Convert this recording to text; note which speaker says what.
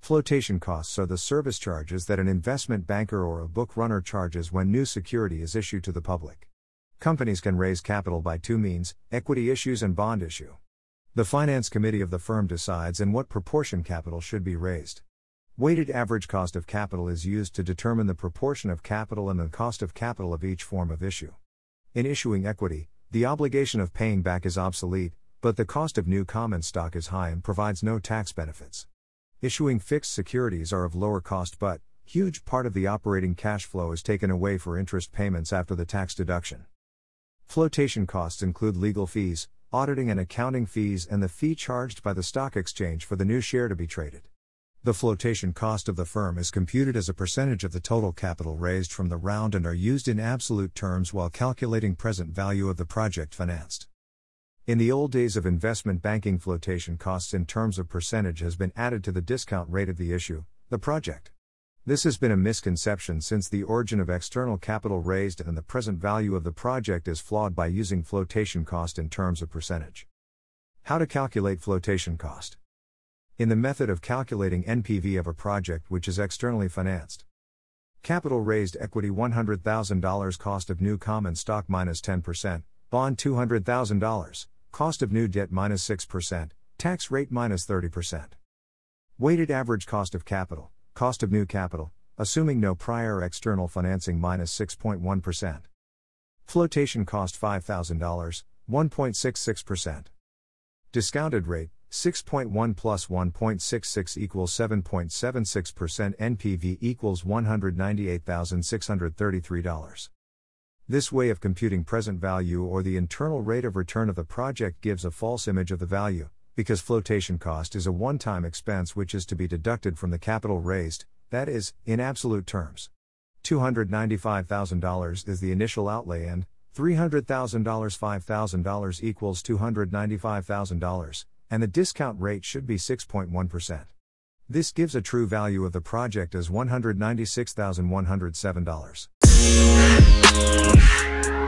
Speaker 1: Flotation costs are the service charges that an investment banker or a book runner charges when new security is issued to the public. Companies can raise capital by two means: equity issues and bond issue. The finance committee of the firm decides in what proportion capital should be raised. Weighted average cost of capital is used to determine the proportion of capital and the cost of capital of each form of issue. In issuing equity, the obligation of paying back is obsolete, but the cost of new common stock is high and provides no tax benefits. Issuing fixed securities are of lower cost, but huge part of the operating cash flow is taken away for interest payments after the tax deduction. Flotation costs include legal fees, auditing and accounting fees, and the fee charged by the stock exchange for the new share to be traded. The flotation cost of the firm is computed as a percentage of the total capital raised from the round and are used in absolute terms while calculating present value of the project financed. In the old days of investment banking, flotation costs in terms of percentage has been added to the discount rate of the issue, the project. This has been a misconception since the origin of external capital raised, and the present value of the project is flawed by using flotation cost in terms of percentage. How to calculate flotation cost? In the method of calculating NPV of a project which is externally financed. Capital raised: equity $100,000, cost of new common stock minus 10%, bond $200,000, cost of new debt minus 6%, tax rate minus 30%. Weighted average cost of capital, cost of new capital, assuming no prior external financing, minus 6.1%. Flotation cost $5,000, 1.66%. Discounted rate, 6.1 plus 1.66 equals 7.76%. NPV equals $198,633. This way of computing present value or the internal rate of return of the project gives a false image of the value, because flotation cost is a one-time expense which is to be deducted from the capital raised, that is, in absolute terms. $295,000 is the initial outlay and $300,000, $5,000 equals $295,000, and the discount rate should be 6.1%. This gives a true value of the project as $196,107.